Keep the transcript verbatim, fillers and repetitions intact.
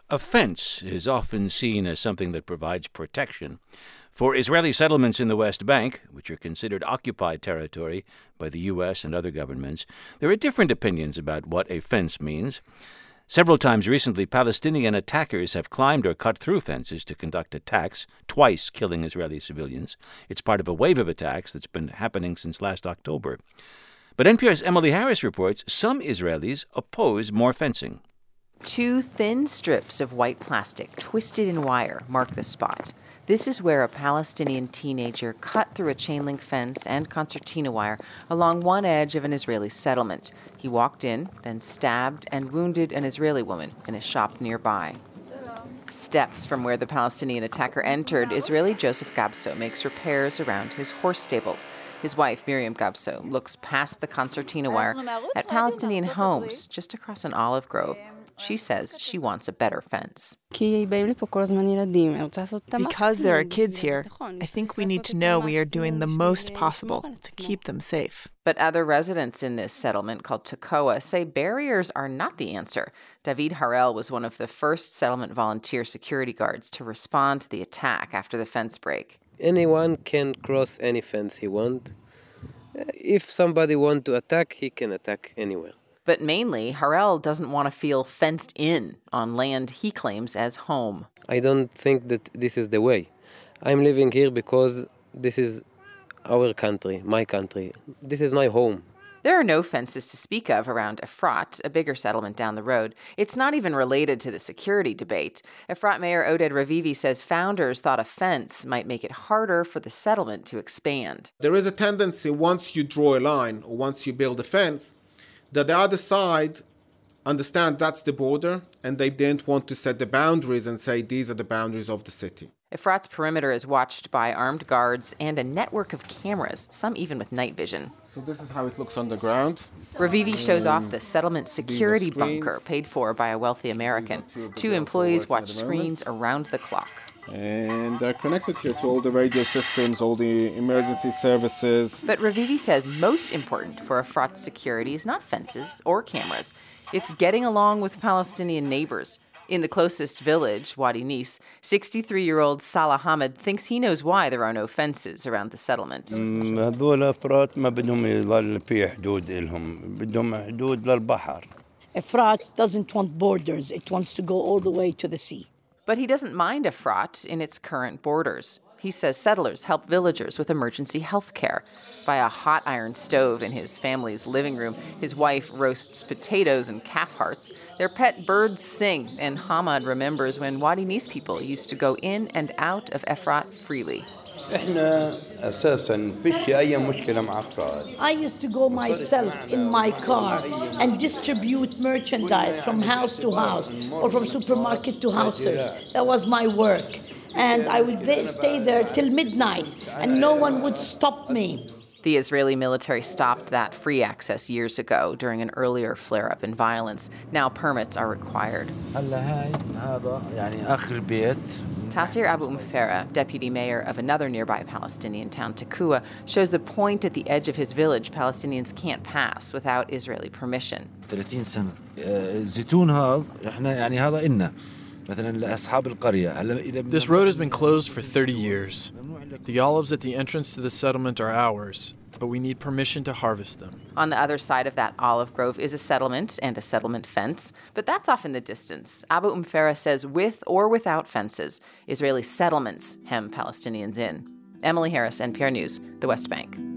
A fence is often seen as something that provides protection. For Israeli settlements in the West Bank, which are considered occupied territory by the U S and other governments, there are different opinions about what a fence means. Several times recently, Palestinian attackers have climbed or cut through fences to conduct attacks, twice killing Israeli civilians. It's part of a wave of attacks that's been happening since last October. But N P R's Emily Harris reports some Israelis oppose more fencing. Two thin strips of white plastic twisted in wire mark the spot. This is where a Palestinian teenager cut through a chain-link fence and concertina wire along one edge of an Israeli settlement. He walked in, then stabbed and wounded an Israeli woman in a shop nearby. Steps from where the Palestinian attacker entered, Israeli Joseph Gabso makes repairs around his horse stables. His wife, Miriam Gabso, looks past the concertina wire at Palestinian homes just across an olive grove. She says she wants a better fence. Because there are kids here, I think we need to know we are doing the most possible to keep them safe. But other residents in this settlement called Tekoa say barriers are not the answer. David Harel was one of the first settlement volunteer security guards to respond to the attack after the fence break. Anyone can cross any fence he wants. If somebody wants to attack, he can attack anywhere. But mainly, Harel doesn't want to feel fenced in on land he claims as home. I don't think that this is the way. I'm living here because this is our country, my country. This is my home. There are no fences to speak of around Efrat, a bigger settlement down the road. It's not even related to the security debate. Efrat Mayor Oded Ravivi says founders thought a fence might make it harder for the settlement to expand. There is a tendency, once you draw a line or once you build a fence, that the other side understand that's the border, and they didn't want to set the boundaries and say these are the boundaries of the city. Efrat's perimeter is watched by armed guards and a network of cameras, some even with night vision. So this is how it looks underground. Ravivi shows off the settlement security bunker paid for by a wealthy American. Two employees watch screens around the clock. And they're connected here to all the radio systems, all the emergency services. But Ravivi says most important for Efrat's security is not fences or cameras. It's getting along with Palestinian neighbors. In the closest village, Wadi Nis, sixty-three-year-old Salah Hamid thinks he knows why there are no fences around the settlement. Efrat doesn't want borders. It wants to go all the way to the sea. But he doesn't mind Efrat in its current borders. He says settlers help villagers with emergency health care. By a hot iron stove in his family's living room, his wife roasts potatoes and calf hearts. Their pet birds sing, and Hamad remembers when Wadi Nis people used to go in and out of Efrat freely. I used to go myself in my car and distribute merchandise from house to house or from supermarket to houses. That was my work. And I would stay there till midnight, and no one would stop me. The Israeli military stopped that free access years ago during an earlier flare-up in violence. Now permits are required. Tassir Abu Mfera, deputy mayor of another nearby Palestinian town, Tekoa, shows the point at the edge of his village Palestinians can't pass without Israeli permission. This road has been closed for thirty years. The olives at the entrance to the settlement are ours, but we need permission to harvest them. On the other side of that olive grove is a settlement and a settlement fence, but that's off in the distance. Abu Mfera says with or without fences, Israeli settlements hem Palestinians in. Emily Harris, N P R News, the West Bank.